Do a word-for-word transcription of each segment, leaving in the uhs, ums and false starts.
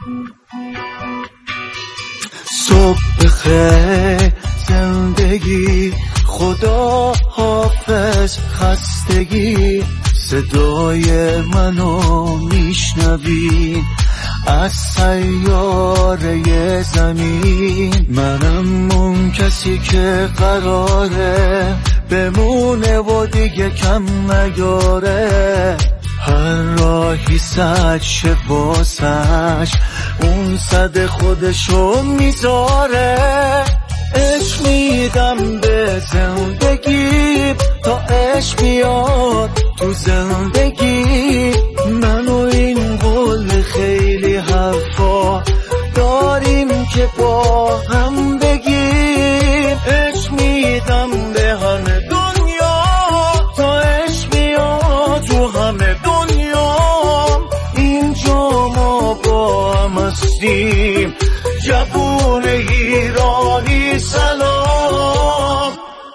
صبح بخیر زندگی، خدا حافظ خستگی، صدای منو میشنوی از سیاره زمین. منم اون کسی که قراره بمونه و دیگه کم نیاره. هر راهی سد شه واسش، اون صد خودشو میذاره. عشق میدم به زندگی تا عشق بیاد تو زندگی. من و این قول خیلی حرفا داریم که با هم بگیم. عشق میدم به همه دنیا تا عشق بیاد تو همه دنیا. اینجا ما با هم هستیم، جوون ایرانی سلام.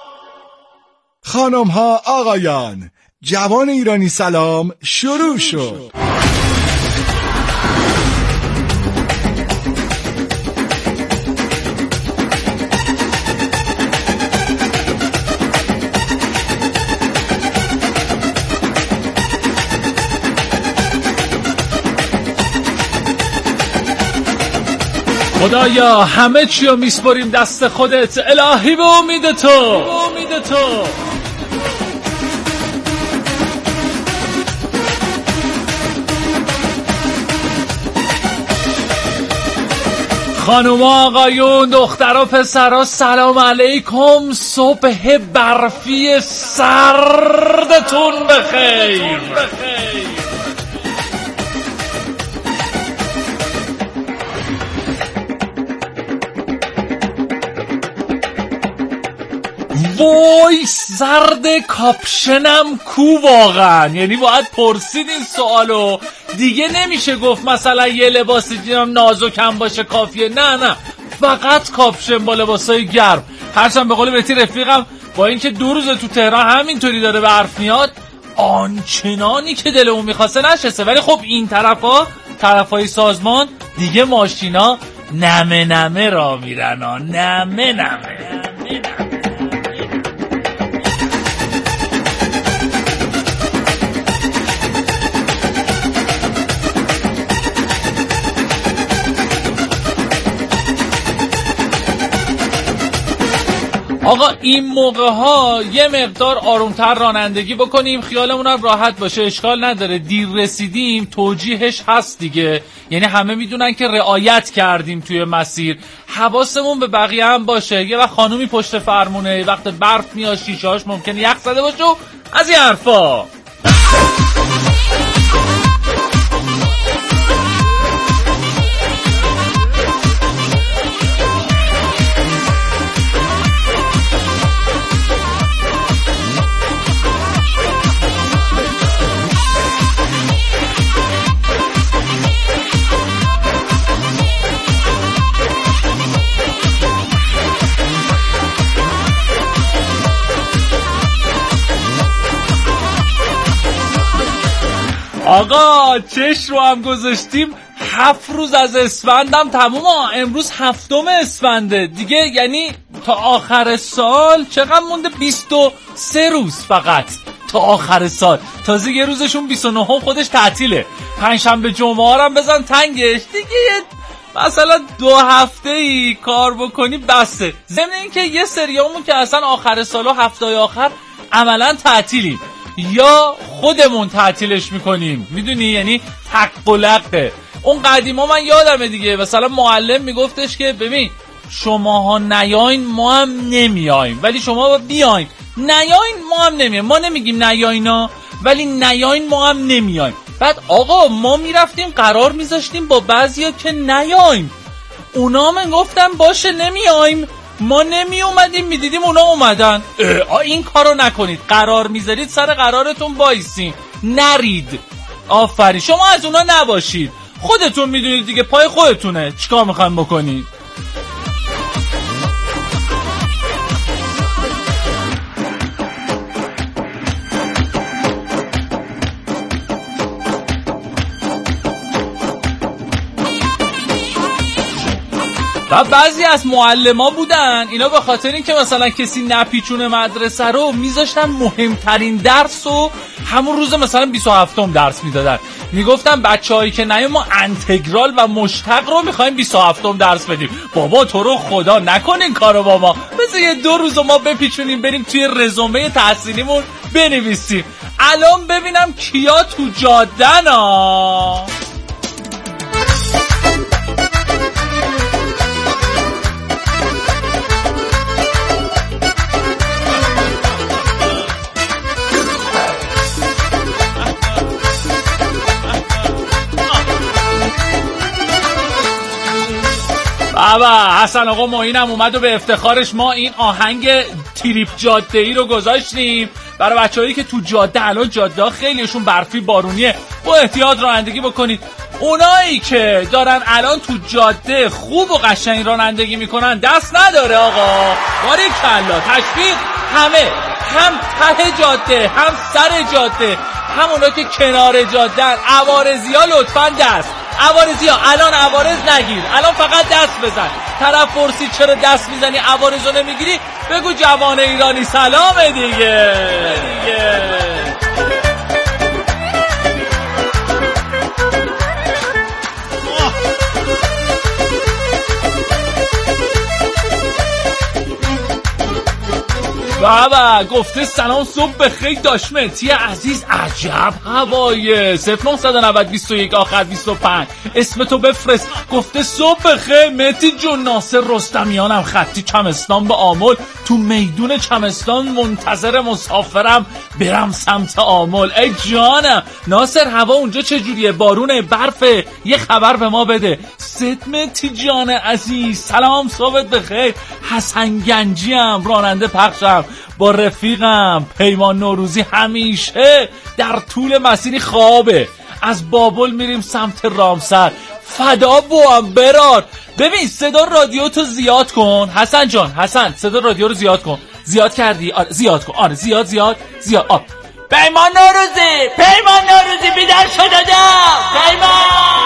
خانم ها آقایان، جوان ایرانی سلام شروع شد. خدایا همه چی رو میسپریم دست خودت، الهی به امید تو، به امید تو. خانوم آقایون، دخترها پسرها، سلام علیکم. صبح برفی سردتون بخیر. وای سرد کاپشنم کو واقعا. یعنی باید پرسید این سوالو دیگه. نمیشه گفت مثلا یه لباسی دیدم نازکم باشه کافیه. نه نه، فقط کاپشن با لباسای گرم. هرچند به قول بهتی رفیقم با اینکه دو روز تو تهران همینطوری داره برف میاد، آنچنانی که دلمون میخواسته نشسته. ولی خب این طرفا طرفای سازمان دیگه ماشینا نمه نمه را میرن ها. نمه نمه نمه نمه. آقا این موقع ها یه مقدار آرومتر رانندگی بکنیم، خیالمون هم راحت باشه. اشکال نداره دیر رسیدیم، توجیهش هست دیگه. یعنی همه میدونن که رعایت کردیم توی مسیر. حواسمون به بقیه هم باشه. یه وقت خانومی پشت فرمونه، یه وقت برف میاد، شیشه‌هاش ممکنه یخ زده باشه و از این حرفا. آقا چش رو هم گذاشتیم، هفت روز از اسفندم تموم. امروز هفتم اسفنده دیگه. یعنی تا آخر سال چقدر مونده؟ بیست و سه روز فقط تا آخر سال. تازه یه روزشون بیست و نه خودش تعطیله. پنجشنبه جمعه ها هم بزن تنگش دیگه. مثلا دو هفته ای کار بکنی بسته. ضمن این که یه سریامون که اصلا آخر سال و هفته آخر عملا تعطیلیم یا خودمون تعطیلش میکنیم، میدونی؟ یعنی تق و لقه. اون قدیما من یادمه دیگه، مثلا معلم میگفتش که ببین شماها نیاین ما هم نمیایم، ولی شما بیاین. نیاین ما هم نمیایم. ما نمیگیم نیاینا، ولی نیاین ما هم نمیایم. بعد آقا ما میرفتیم قرار میذاشتیم با بعضیا که نیایم، اونا من گفتن باشه نمیایم. ما نمی اومدیم، میدیدیم اونا اومدن. این کارو نکنید، قرار میذارید سر قرارتون وایسین، نرید. آفرین، شما از اونا نباشید. خودتون میدونید دیگه، پای خودتونه. چیکار میخوایم بکنید؟ و بعضی از معلما بودن اینا به خاطر این که مثلا کسی نپیچونه مدرسه رو میذاشتن مهمترین درس رو همون روز مثلا بیست و هفتم درس میدادن. میگفتن بچه‌هایی که نه ما انتگرال و مشتق رو میخوایم بیست و هفتم درس بدیم. بابا تو رو خدا نکنین کارو با ما، مثلا یه دو روز ما بپیچونیم بریم توی رزومه تحصیلیمون بنویسیم. الان ببینم کیا تو جادن ها. بابا حسن آقا معینم اومد و به افتخارش ما این آهنگ تریپ جاده ای رو گذاشتیم برای بچه‌هایی که تو جاده. الان جاده خیلیشون برفی بارونیه، با احتیاط رانندگی بکنید. اونایی که دارن الان تو جاده خوب و قشنگ رانندگی میکنن دست نداره آقا، باریکلا تشویق. همه هم ته جاده هم سر جاده، همونا که کنار جاده‌ن عوارضی‌ها لطفاً دست. عوارضی‌ها الان عوارض نگیر، الان فقط دست بزن. طرف پرسید چرا دست میزنی عوارضو نمیگیری، بگو جوان ایرانی سلامه دیگه دیگه. بابا گفته سلام صبح بخیر داشمتی عزیز، عجب هوایه. صفر نه نه نه بیست و یک آخر بیست و پنج اسم تو بفرست. گفته صبح بخیر مهدی جون، ناصر رستمیانم خطی چمستان به آمل، تو میدون چمستان منتظر مسافرم برم سمت آمل. ای جانم ناصر هوا اونجا چجوریه؟ بارونه؟ برفه؟ یه خبر به ما بده. مهدی جان عزیز سلام صبحت بخیر. حسن گنجی ام، راننده پخشم با رفیقم پیمان نوروزی، همیشه در طول مسیری خوابه. از بابل میریم سمت رامسر. فدا بوام برار. ببین صدا رادیو تو زیاد کن حسن جان. حسن صدا رادیو رو زیاد کن. زیاد کردی؟ آره زیاد کن. آره زیاد زیاد زیاد. آه. پیمان نوروزی پیمان نوروزی بیدار شو دادا پیمان.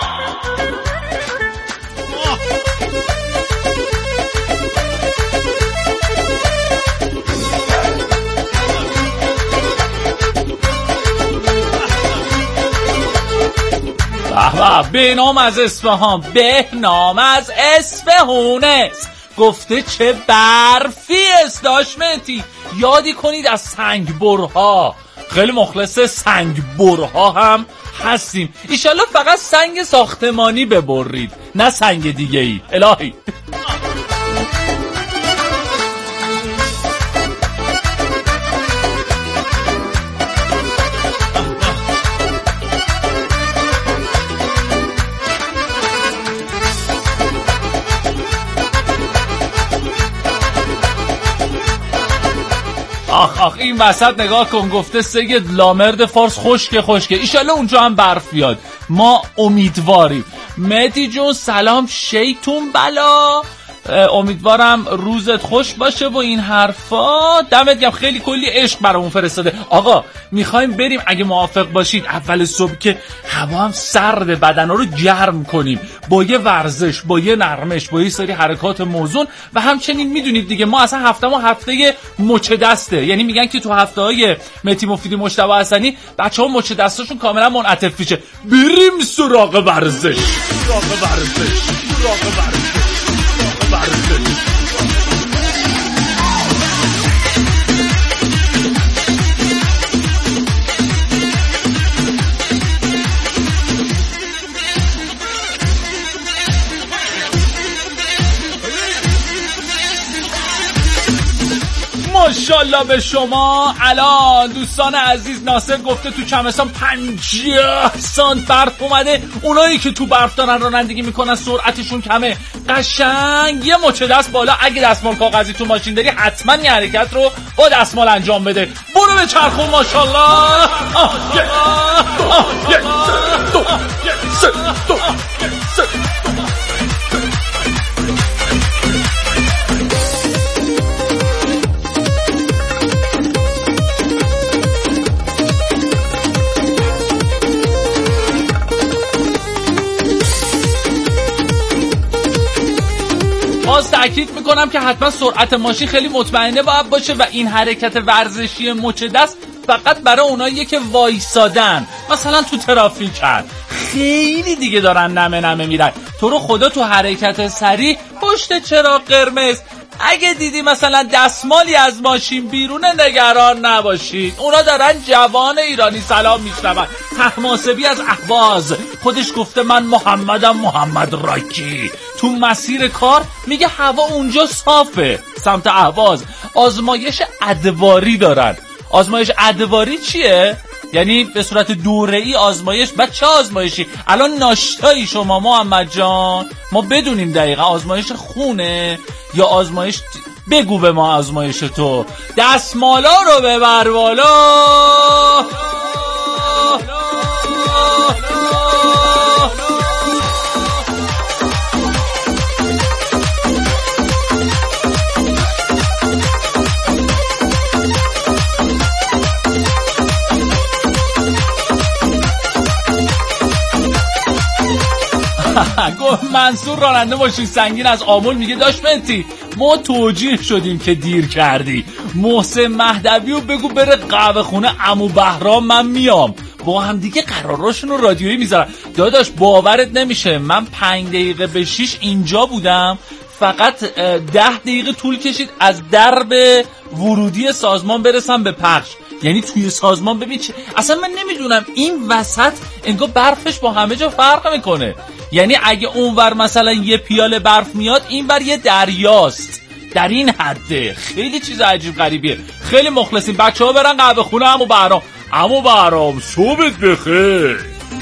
به نام از اصفهان، به نام از اصفهونه. گفته چه برفی است داشمتی، یادی کنید از سنگ برها. خیلی مخلص سنگ برها هم هستیم. ایشالله فقط سنگ ساختمانی ببرید نه سنگ دیگه ای الهی. آخ آخ این وسط نگاه کن. گفته سید لامرد فارس خشک خشکه، ایشالله اونجا هم برف بیاد، ما امیدواریم. مهدی جون سلام شیطون بلا، امیدوارم روزت خوش باشه و این حرفا. دمت گرم خیلی کلی عشق برامون فرستاده. آقا میخوایم بریم اگه موافق باشید اول صبح که هوا هم سرد، بدنا رو گرم کنیم با یه ورزش، با یه نرمش، با یه سری حرکات موزون. و همچنین میدونید دیگه ما اصلا هفته ما هفته مچ دسته، یعنی میگن که تو هفته های مهدی مفیدی مجتبی حسنی بچه‌ها مچ دستاشون کاملا منعطف میشه. بریم سراغ ورزش سراغ ورزش سراغ ورزش. ماشاءالله به شما. الان دوستان عزیز ناصر گفته تو چمستان پنجاه سانت برف اومده. اونایی که تو برف دارن رانندگی میکنن سرعتشون کمه، قشنگ یه مچ دست بالا. اگه دستمال کاغذی تو ماشین داری حتما این حرکت رو با دستمال انجام بده. برو به چرخون ماشاءالله. یک دو سه دو سه. باز تاکید میکنم که حتما سرعت ماشین خیلی مطمئنه باید باشه و این حرکت ورزشی مچ دست فقط برای اوناییه که وایسادن، مثلا تو ترافیک هست. خیلی دیگه دارن نمه نمه میرن. تو رو خدا تو حرکت سریع پشت چراغ قرمز اگه دیدی مثلا دستمالی از ماشین بیرونه نگران نباشید، اونا دارن جوان ایرانی سلام میشنون. طهماسبی از اهواز خودش گفته من محمدم، محمد راکی. تو مسیر کار میگه هوا اونجا صافه. سمت اهواز آزمایش ادواری دارن. آزمایش ادواری چیه؟ یعنی به صورت دوره‌ای آزمایش. بعد چه آزمایشی؟ الان ناشتایی شما محمد جان؟ ما بدونیم دقیقا آزمایش خونه یا آزمایش. بگو به ما آزمایش تو. دستمالا رو ببر بالا. گفت منصور راننده ماشین سنگین از آمل میگه داشت مهدی ما توجیه شدیم که دیر کردی، محسن مهدوی رو بگو بره قهوه خونه عمو بهرام من میام، با هم دیگه قراراشون رو رادیویی میذارن. داداش باورت نمیشه من پنج دقیقه به شیش اینجا بودم، فقط ده دقیقه طول کشید از درب ورودی سازمان برسم به پخش. یعنی توی سازمان ببین چه... اصلا من نمیدونم این وسط انگار برفش با همه جا فرق میکنه. یعنی اگه اونور مثلا یه پیاله برف میاد اینور یه دریاست. در این حده. خیلی چیز عجیب غریبیه. خیلی مخلصیم. بچه‌ها برن قهوه خونه عمو بهرام. عمو بهرام صبحت بخیر.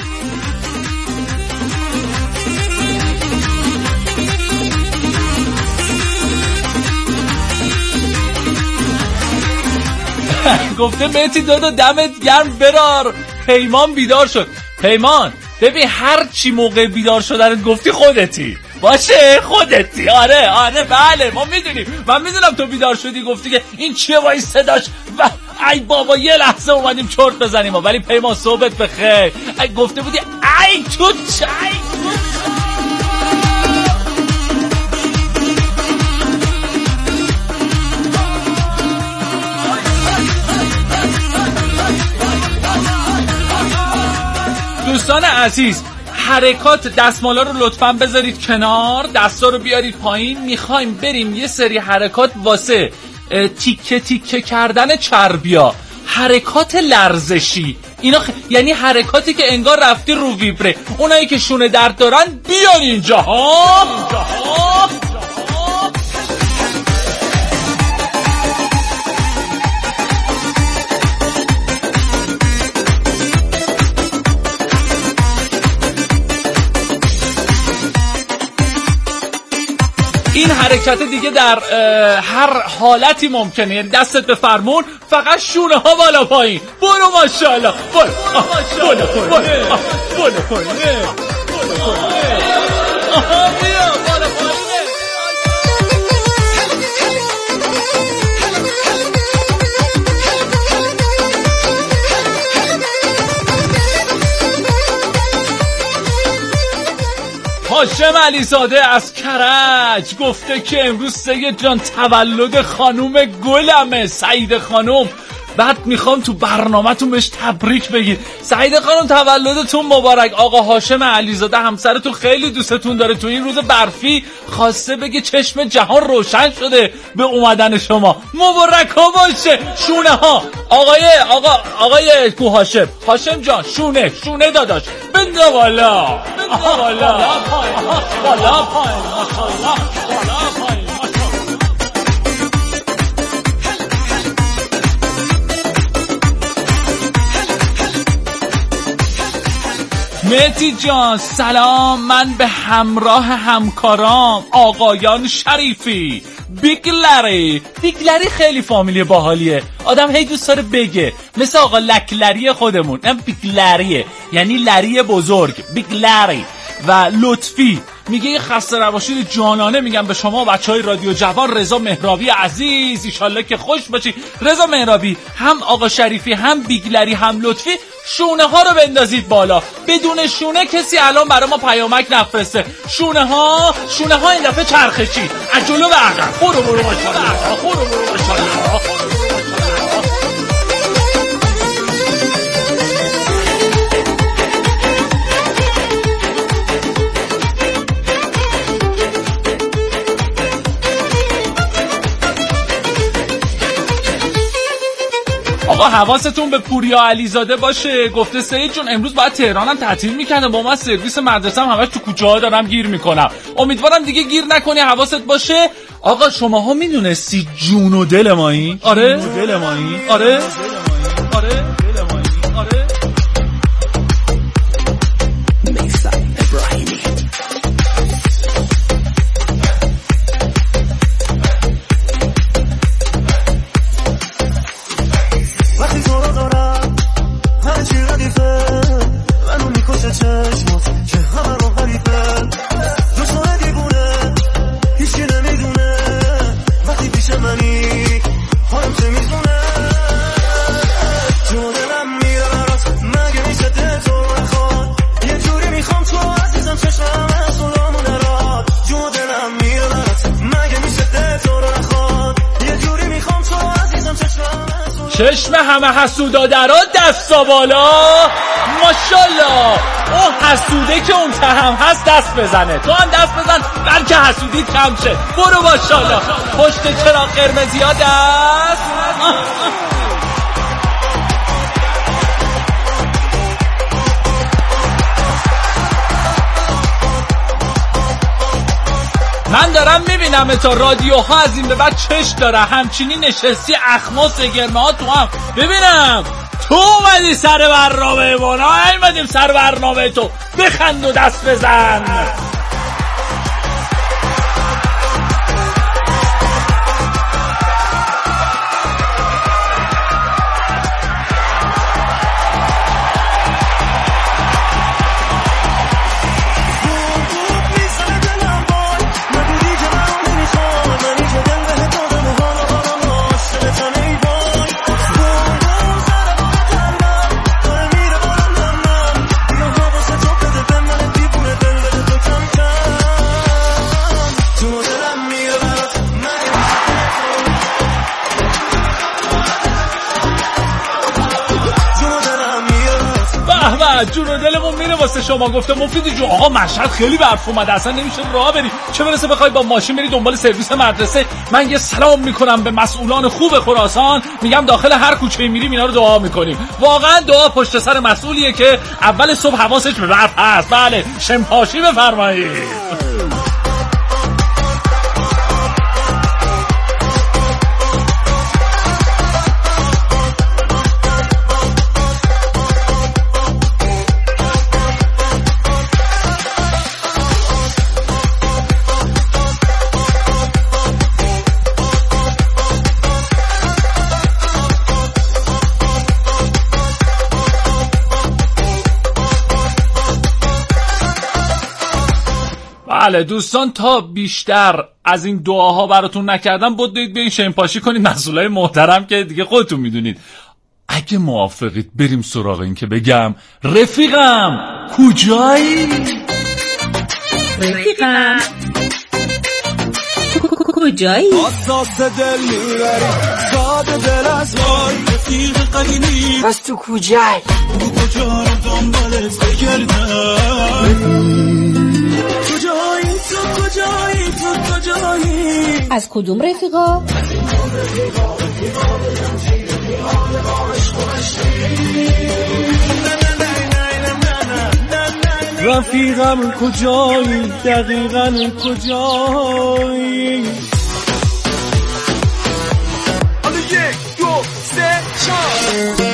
گفته مهدی دادا دمت گرم برار. پیمان بیدار شد. پیمان ببین هر چی موقع بیدار شدن گفتی خودتی باشه، خودتی. آره آره بله ما میدونیم. من میدونم تو بیدار شدی گفتی که این چیه با این صداش و ای بابا یه لحظه اومدیم چرت بزنیم. ولی پیمان صحبت بخیر. ای گفته بودی ای تو چای دوستان عزیز، حرکات دستمالا رو لطفاً بذارید کنار، دستا رو بیارید پایین. میخوایم بریم یه سری حرکات واسه تیکه تیکه کردن چربیا، حرکات لرزشی. اینا خ... یعنی حرکاتی که انگار رفتی رو ویبره. اونایی که شونه درد دارن بیان اینجا ها. اینجا ها. این حرکت دیگه در هر حالتی ممکنه. یعنی دستت به فرمون، فقط شونه ها بالا پایین. برو ماشاءالله. برو برو برو برو برو آها بیا بالا پایینه. هاشم علیزاده از کرج گفته که امروز سید جان تولد خانوم گلمه، سعید خانوم. بعد میخوام تو برنامه‌تون بهش تبریک بگید. سعید خانم تولدتون مبارک. آقا هاشم علیزاده همسرتون خیلی دوستتون داره. تو این روز برفی خواسته بگه چشم جهان روشن شده به اومدن شما. مبارک ها باشه. شونه ها آقای آقا آقای کو هاشم هاشم جان شونه شونه داداش بنده بالا بنده بالا بالا پایین بالا پایین ماشاءالله بالا پایین. مهدی جان سلام، من به همراه همکارام آقایان شریفی بیگلری. بیگلری خیلی فامیلی باحالیه، آدم هی دوست داره بگه، مثل آقا لکلری خودمون. این بیگلریه یعنی لری بزرگ. بیگلری و لطفی. میگه یه خسته نباشید جانانه میگم به شما بچهای رادیو جوان. رضا مهرابی عزیز ایشالله که خوش باشی. رضا مهرابی، هم آقا شریفی، هم بیگلری، هم لطفی، شونه ها رو بندازید بالا. بدون شونه کسی الان برای ما پیامک نفرسته. شونه ها شونه ها این دفعه چرخشی از جلو به عقب. برو برو ماشاءالله، برو برو ماشاءالله. آقا حواستون به پوریا علیزاده باشه. گفته سعید جون امروز باید تهرانم تعطیل میکنه، با من سرویس مدرسه هم همش تو کوچه ها دارم گیر میکنم. امیدوارم دیگه گیر نکنی، حواست باشه. آقا شماها میدونستی جون و دل مایی؟ آره دل مایی؟ آره آره دل مایی؟ آره. چشم همه حسودا درات دستا بالا ماشاءالله. اون حسوده که اون تهم هست دست بزنه، تو هم دست بزن بلکه حسودیت کم شه. برو ماشاءالله. پشت چراغ قرمزی ها دست. من دارم میبینم تا رادیوها از این به بعد چش داره همچینی نشستی اخماس گرمه ها تو هم. ببینم تو اومدی سر برنامه ما، نه ایمدیم سر برنامه تو. بخند و دست بزن. جون و دلمون میره واسه شما. گفته مفیدی جو آقا مشهد خیلی برف اومده اصلا نمیشه راه بری، چه برسه بخوای با ماشین بری دنبال سرویس مدرسه. من یه سلام میکنم به مسئولان خوب خراسان، میگم داخل هر کوچه میریم اینا رو دعا میکنیم. واقعا دعا پشت سر مسئولیه که اول صبح حواسش به برف هست. بله شمپاشی بفرمایید. بله دوستان، تا بیشتر از این دعاها براتون نکردم بدید به این شمپاشی کنید. مسئولای محترم که دیگه خودتون میدونید. اگه موافقید بریم سراغ این که بگم رفیقم کجایی؟ رفیقم کجایی؟ اساس دل میبری ساده دل از وای رفیق قدیمی. پس تو کجایی؟ تو کجا رو دنبالت بگردم؟ کجایی تو کجایی تو کجایی؟ از کدوم رفیقا؟ رفیقم کجایی دقیقاً کجایی؟ حالا یک دو سه چهار.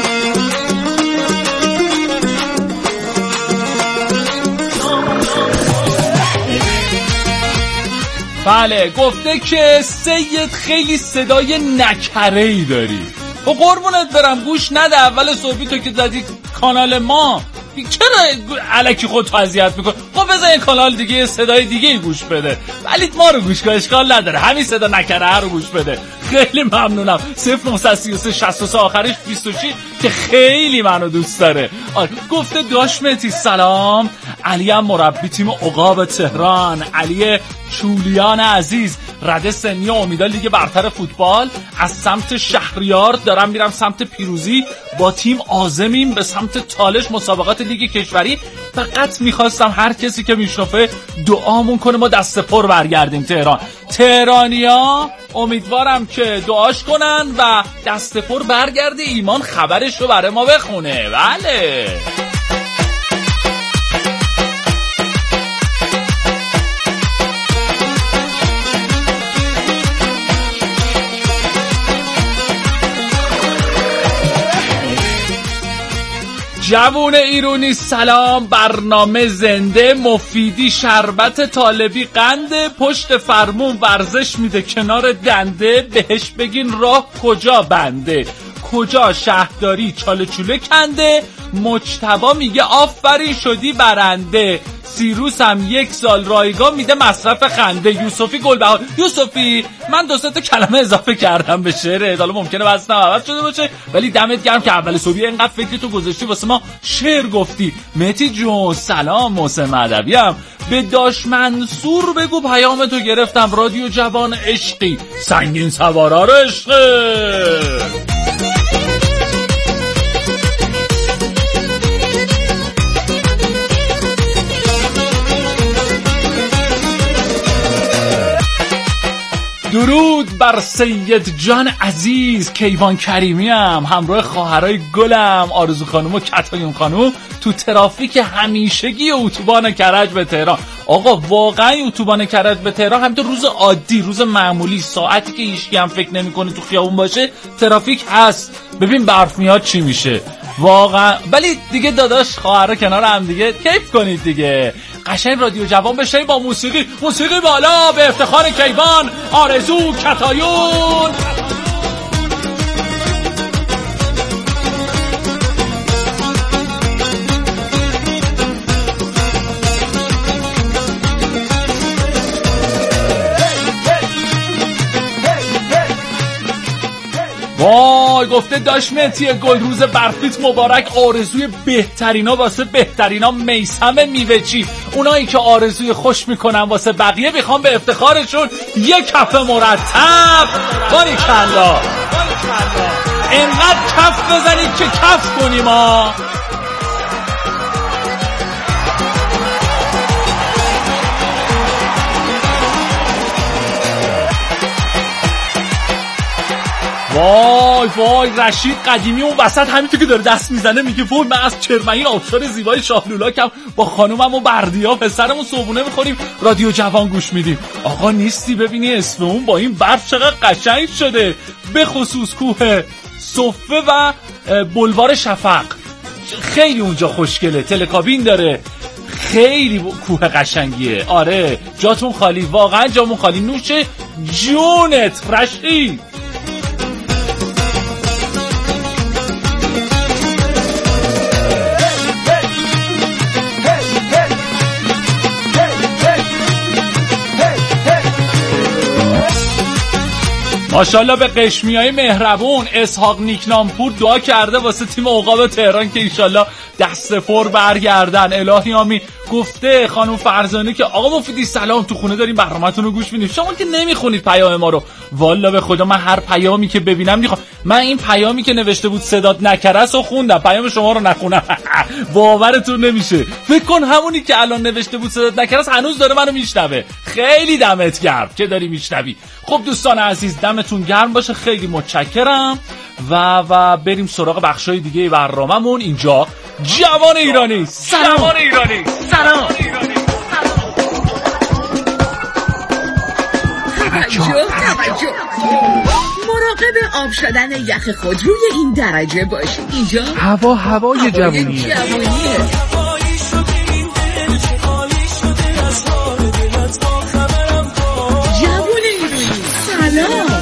بله گفته که سید خیلی صدای نکره‌ای داری. و قربونت برم گوش نده. اول صبحی تو که زدی کانال ما چرا الکی خودت اذیت میکنی؟ خب بذار این کانال دیگه صدای دیگه گوش بده. ولی ما رو گوش کن، اشکال نداره، همین صدا نکره رو گوش بده. خیلی ممنونم. صفر نه سه سه شصت و سه آخرش بیست و شش که خیلی منو دوست داره. آره گفته داش مهدی سلام، علی هم مربی تیم عقاب تهران، علی چولیان عزیز، رده سنی و امیدوار لیگ برتر فوتبال، از سمت شهریار دارم میرم سمت پیروزی، با تیم عازمیم به سمت تالش مسابقات لیگ کشوری. فقط میخواستم هر کسی که میشنفه دعامون کنه ما دست پر برگردیم تهران. تهرانیا امیدوارم که دعاش کنن و دست پر برگرده، ایمان خبرش رو برای ما بخونه. بله جوون ایرانی سلام، برنامه زنده، مفیدی، شربت طالبی، قنده، پشت فرمون ورزش میده کنار دنده، بهش بگین راه کجا بنده، کجا شهرداری چاله چوله کنده، مجتبا میگه آفرین شدی برنده، سیروس هم یک سال رایگان میده مصرف خنده، یوسفی گلبهار. یوسفی من دو سه تا کلمه اضافه کردم به شعر، حالا ممکنه وزنم عوض شده باشه ولی دمت گرم که اول صبح اینقدر فکر تو گذاشتی واسه ما شعر گفتی. مهدی جون سلام، محسن مهدوی هم به داش منصور بگو پیام تو گرفتم، رادیو جوان عشقی، سنگین سوارا رو عشقه. درود بر سید جان عزیز، کیوان کریمی هم همراه خواهرای گلم آرزو خانم و کتایون خانم تو ترافیک همیشگی اتوبان کرج به تهران. آقا واقعا اتوبان کرج به تهران همینطور روز عادی، روز معمولی، ساعتی که هیچکی هم فکر نمی‌کنه تو خیابون باشه ترافیک هست. ببین برف میاد چی میشه واقعا. ولی دیگه داداش خواهرا کنار هم دیگه کیف کنید دیگه، قشنگ رادیو جوان بشین با موسیقی، موسیقی بالا به افتخار کیوان، آرزو، کتایون. وای گفته داش مهدی گل روز برفیت مبارک، آرزوی بهترینا واسه بهترینا میثم میوه‌چی، اونایی که آرزوی خوش میکنن واسه بقیه میخوام به افتخارشون یک کف مرتب. باریکلا اینقدر کف بزنید که کف کنیم ها. وای وای رشید قدیمی اون وسط همینطور که داره دست میزنه میگه وای من از چرمنین آبشار زیبای شاهلولاکم، با خانومم و بردیا پسرمون صبحونه میخوریم رادیو جوان گوش میدیم. آقا نیستی ببینی اسممون با این برف چقدر قشنگ شده، به خصوص کوه صفه و بلوار شفق خیلی اونجا خوشگله، تلکابین داره، خیلی کوه قشنگیه. آره جاتون خالی، واقعا جامون خالی، نوش جونت رشید. ماشاءالله به قشمیای مهربون. اسحاق نیکنامپور دعا کرده واسه تیم عقاب تهران که ایشالله دست پر برگردن. الهی آمین. گفته خانم فرزانه که آقا مفیدی سلام، تو خونه داریم برنامه‌تون رو گوش میدیم، شما که نمیخونید پیام ما رو. والا به خدا من هر پیامی که ببینم میخوام، من این پیامی که نوشته بود صدات نکرس و خوندم، پیام شما رو نخونم. باورتون نمیشه، فکر کن همونی که الان نوشته بود صدات نکرس هنوز داره منو میشنوه. خیلی دمت گرم که داری میشنوی. خب دوستان عزیز دمتون گرم باشه، خیلی متشکرم و و بریم سراغ بخشای دیگه برنامه‌مون. اینجا جوان ایرانی سلام. جوان ایرانی سلام. توجه توجه، مراقب آب شدن یخ خود روی این درجه باشید. اینجا هوا هوای جوونیه. جوونیه. جوان ایرانی سلام.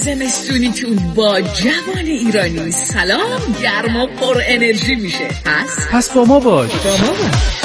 زمستونیتون با جوان ایرانی سلام گرم و پر انرژی میشه. پس پس با ما باش. با ما باش.